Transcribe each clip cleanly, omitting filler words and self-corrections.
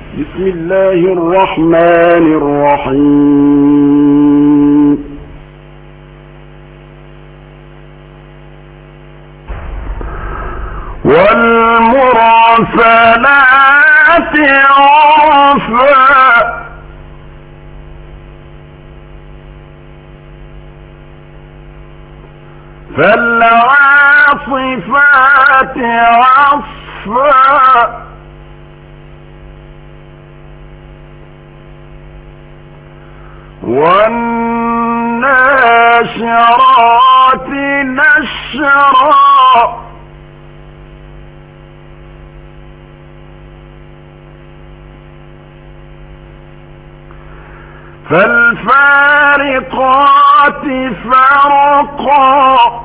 بسم الله الرحمن الرحيم والمرسلات عرفا فالعاصفات عصفا والناشرات نشرا فالفارقات فرقا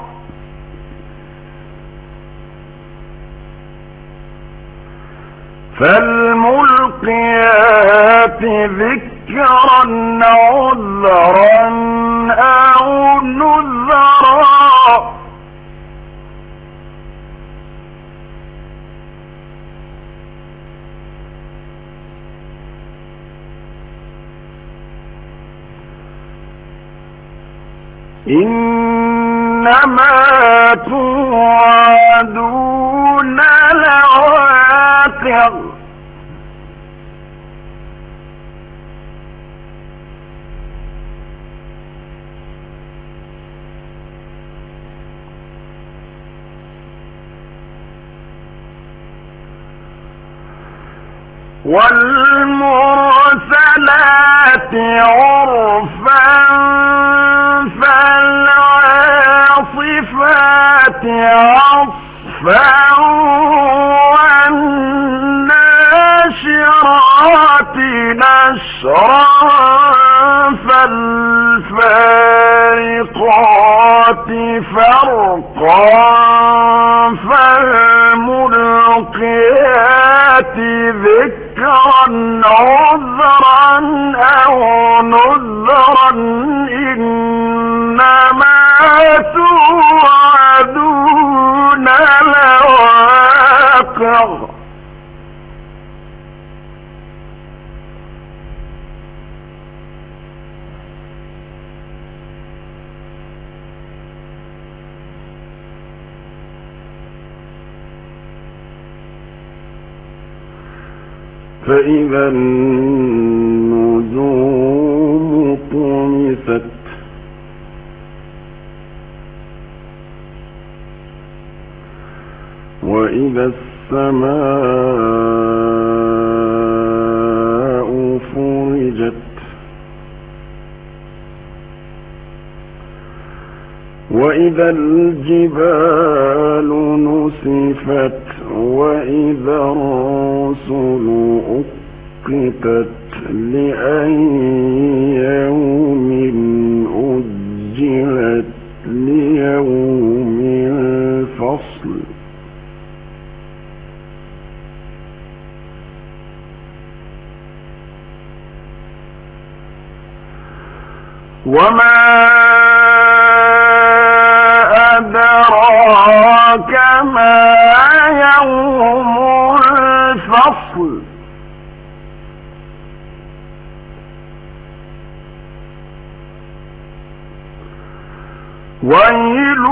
فالملقيات ذكرا عذرا أو نذرا إنما توعدون لواقع والمرسلات عرفا فالعاصفات عصفا والناشرات نشرا فالفارقات فرقا فالملقيات ذكرا عذرا أو نذرا إنما توعدون لواقع فإذا النجوم طمست وإذا السماء فرجت وإذا الجبال نسفت وإذا الرسل أقتت لأي يوم أجلت ليوم الفصل وما أدراك ما يوم الفصل ويل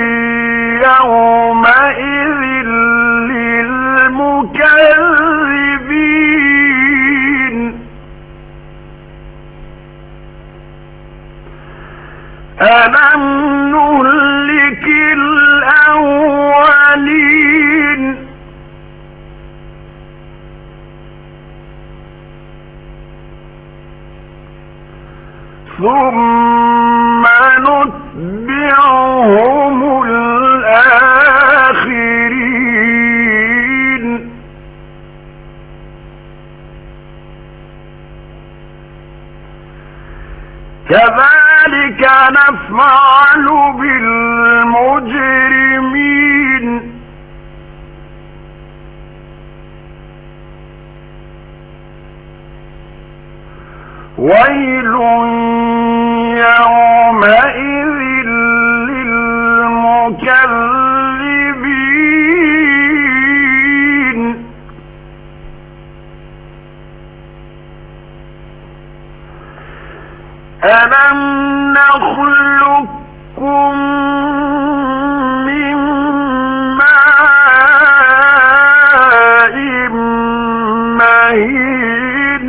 يومئذ للمكذبين ألم نهلك الأولين ثم نتبعهم الآخرين كذلك نفعل بالمجرمين ويل يومئذ للمكذبين ألم نخلقكم من ماء مهين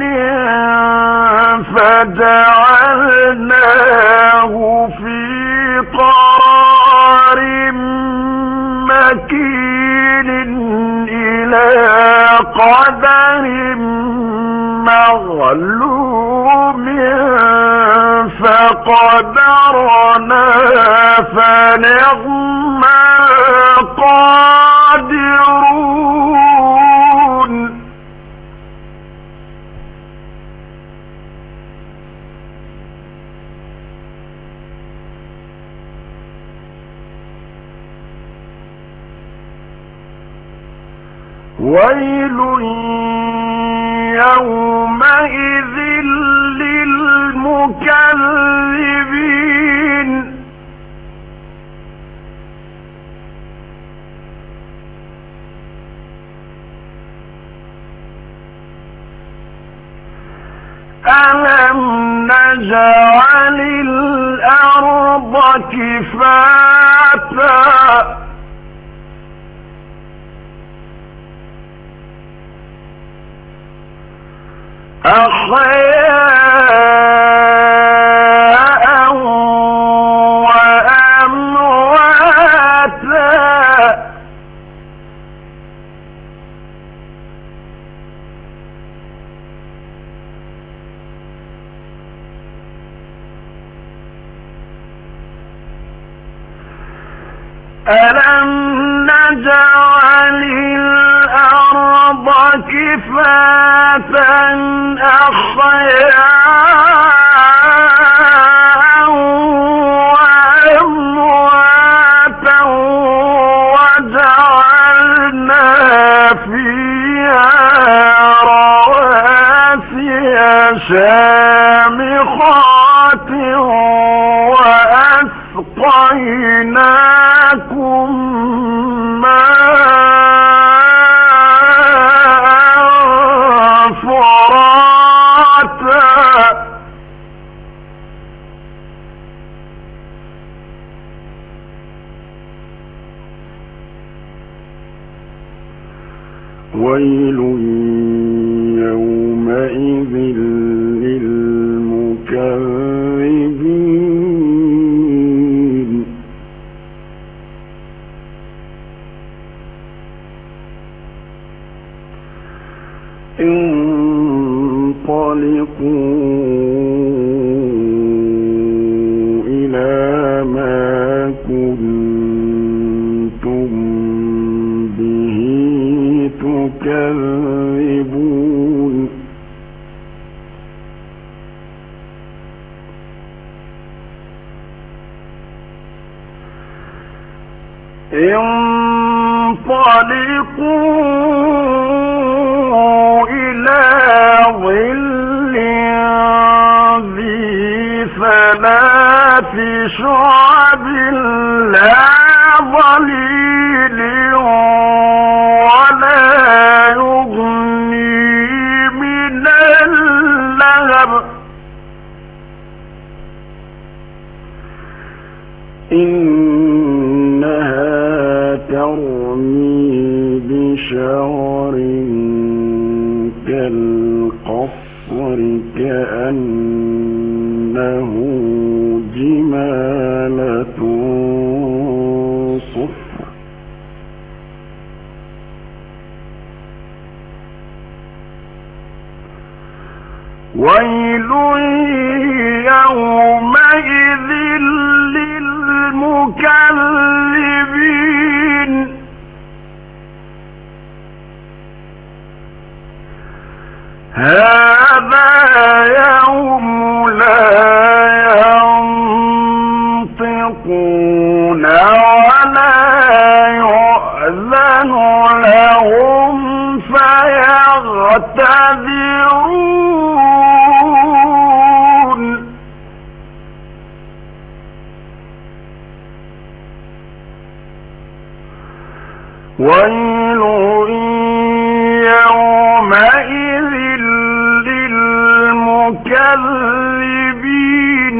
فجعلناه في قرار مكين إلى قدر مغلوم فقدرنا فنعم القادرون ويل يومئذ للمكذبين ألم نجعل الأرض كفاتا أحياء وأمواتا ألم نجعل الأرض كفاتا أحياء وأمواتا وجعلنا فيها رواسي شامخات وأسقيناكم ماء فراتا ويل يومئذ للمكذبين انطلقوا إلى ما كنتم به تكذبون انطلقوا إلى ظل ذي ثلاث شعب لا ظليل ولا يغني من اللهب إنها ترمي بشرر كالقصر كأنه جمالة صفر ويل يومئذ للمكذبين هذا يوم لا ينطقون ولا يؤذن لهم فيعتذرون ويل يومئذ للمكذبين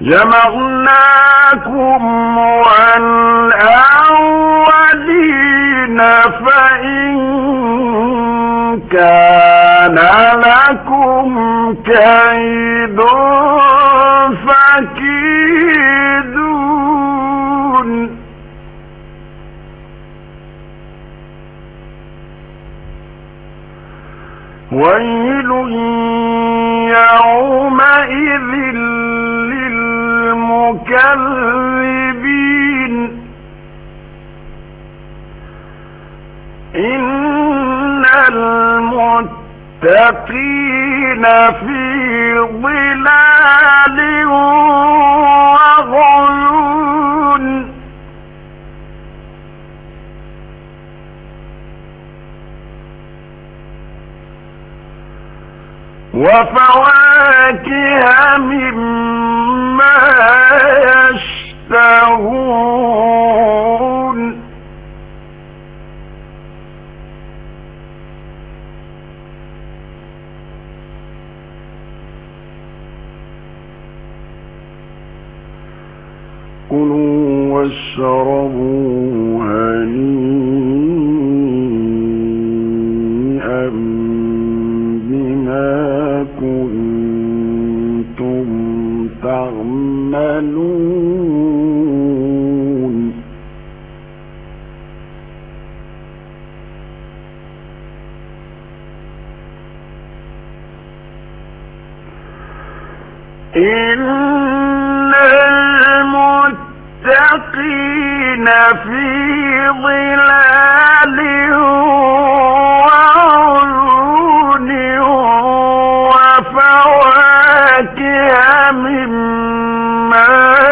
جمعناكم والأولين فإن كان لكم كيد فكيدون ويل يومئذ للمكذبين إن المتقين في ظلال وعيون وفواكه مما يشتهون كلوا واشربوا هنيئا بما كنتم تعملون إن المتقين في ظلال وعيون وفواكه مما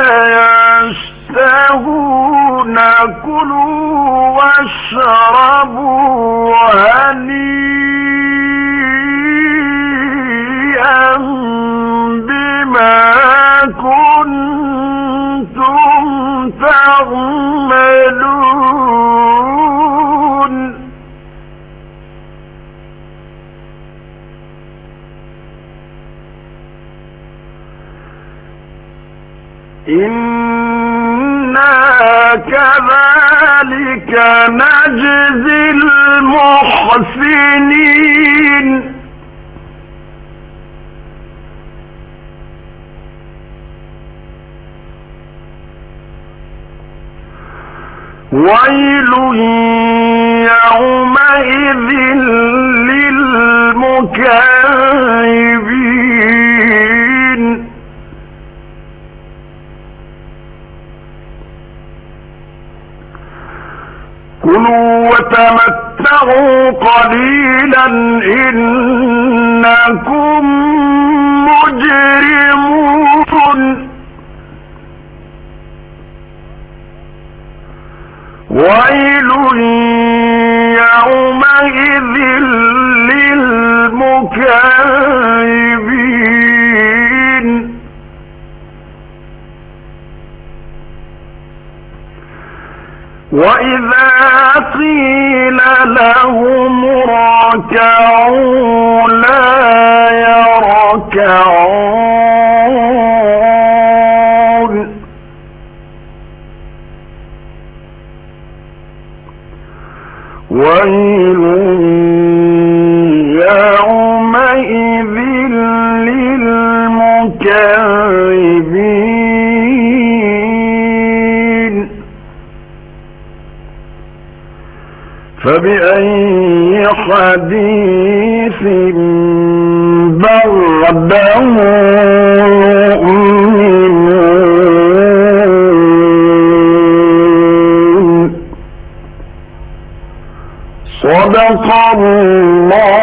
يشتهون كلوا واشربوا هنيئا بما كنتم تعملون إنا كذلك نجزي المحسنين ويل يومئذ للمكذبين كلوا وتمتعوا قليلا إنكم مجرمون ويل يومئذ للمكذبين وإذا قيل لهم اركعوا لا يركعون ويل يومئذ للمكذبين فبأي حديث بعده يؤمنون صدق الله